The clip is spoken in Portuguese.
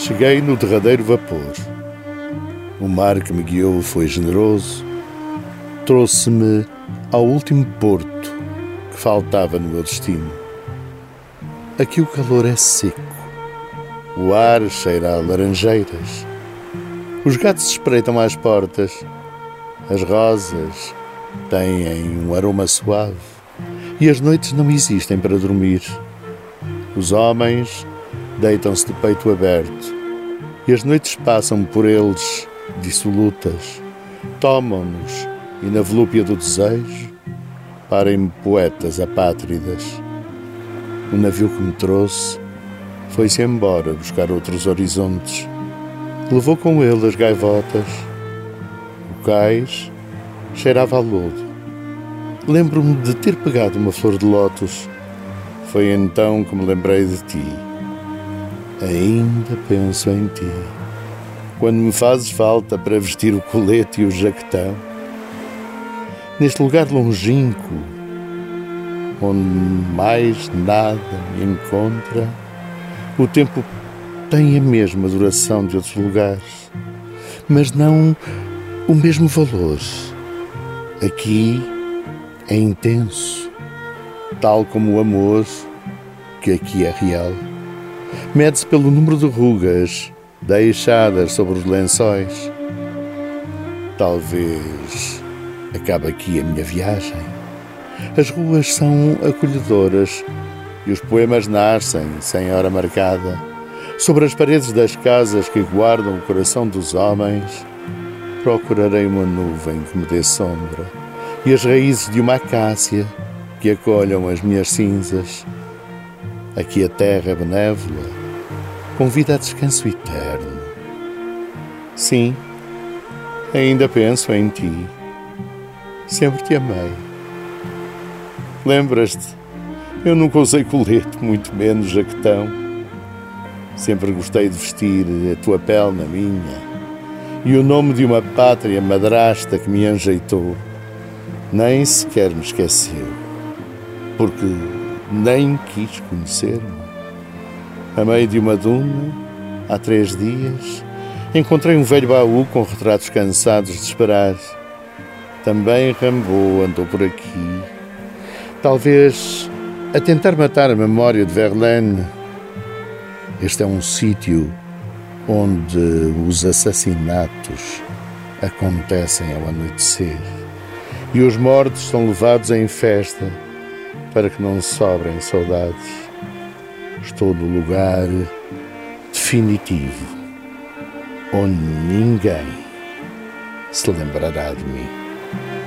Cheguei no derradeiro vapor. O mar que me guiou foi generoso. Trouxe-me ao último porto que faltava no meu destino. Aqui o calor é seco. O ar cheira a laranjeiras. Os gatos se espreitam às portas. As rosas têm um aroma suave. E as noites não existem para dormir. Os homens deitam-se de peito aberto. E as noites passam por eles dissolutas. Tomam-nos e na volúpia do desejo parem poetas apátridas. O navio que me trouxe foi-se embora buscar outros horizontes. Levou com ele as gaivotas. O cais cheirava a lodo. Lembro-me de ter pegado uma flor de lótus. Foi então que me lembrei de ti. Ainda penso em ti. Quando me fazes falta para vestir o colete e o jaquetão. Neste lugar longínquo, onde mais nada me encontra, o tempo tem a mesma duração de outros lugares, mas não o mesmo valor. Aqui é intenso, tal como o amor, que aqui é real. Mede-se pelo número de rugas deixadas sobre os lençóis. Talvez acabe aqui a minha viagem. As ruas são acolhedoras e os poemas nascem sem hora marcada. Sobre as paredes das casas que guardam o coração dos homens, procurarei uma nuvem que me dê sombra e as raízes de uma acácia que acolham as minhas cinzas. Aqui a terra benévola convida a descanso eterno. Sim, ainda penso em ti. Sempre te amei. Lembras-te? Eu nunca usei colete, muito menos jaquetão. Sempre gostei de vestir a tua pele na minha e o nome de uma pátria madrasta que me enjeitou. Nem sequer me esqueceu, porque nem quis conhecer-me. A meio de uma duna, há 3 dias, encontrei um velho baú com retratos cansados de esperar. Também Rimbaud andou por aqui, talvez a tentar matar a memória de Verlaine. Este é um sítio onde os assassinatos acontecem ao anoitecer e os mortos são levados em festa para que não sobrem saudades. Estou no lugar definitivo onde ninguém se lembrará de mim.